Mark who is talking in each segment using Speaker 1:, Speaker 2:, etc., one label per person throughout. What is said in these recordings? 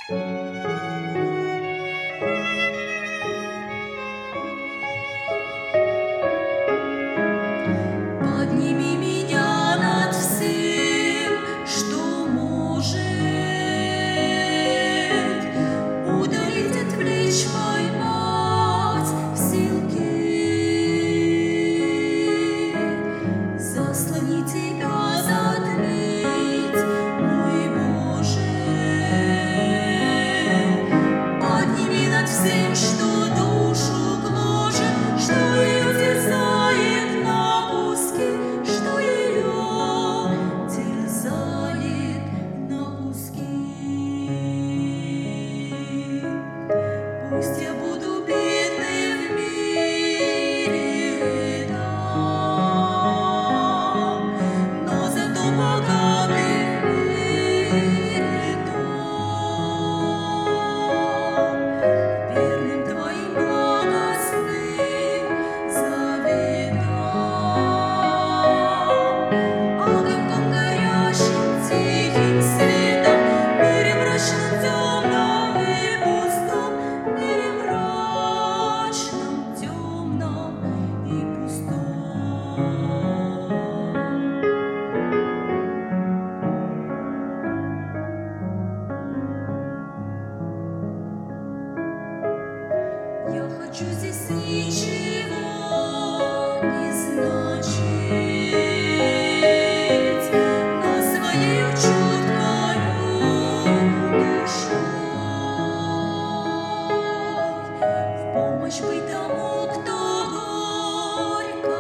Speaker 1: Подними меня над всем, что может удалить, отвлечь, поймать в силке, заслонить тебя, затмить, мой Боже. Подними над всем, что душу гложет, что ее терзает на куски, что ее терзает на куски. Пусть я буду бедной в мире этом, но зато богатой в мире том, верным Твоим благостным заветам, огоньком горящим, тихим светом, в мире мрачном, темном и пустом, в мире мрачном, темном и пустом. Я хочу здесь ничего не значить, но своею чуткою душой в помощь быть тому, кто горько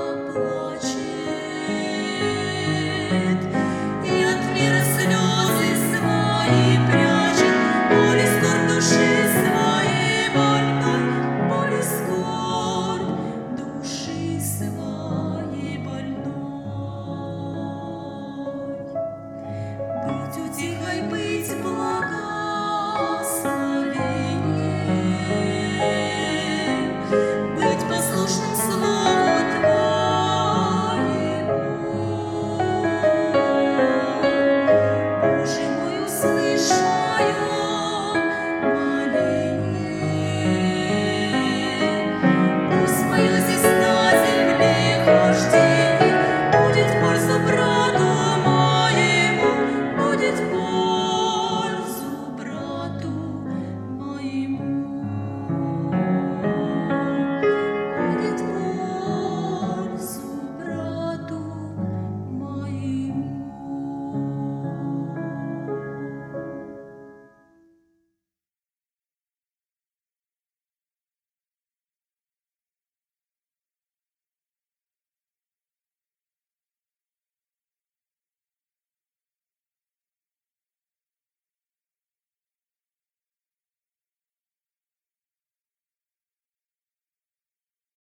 Speaker 1: плачет и от мира слезы свои прячет, боль и скорбь души своей больной, боль и скорбь души своей больной. Быть утехой, быть благословением, быть послушным слову Твоему. Боже мой, услышь.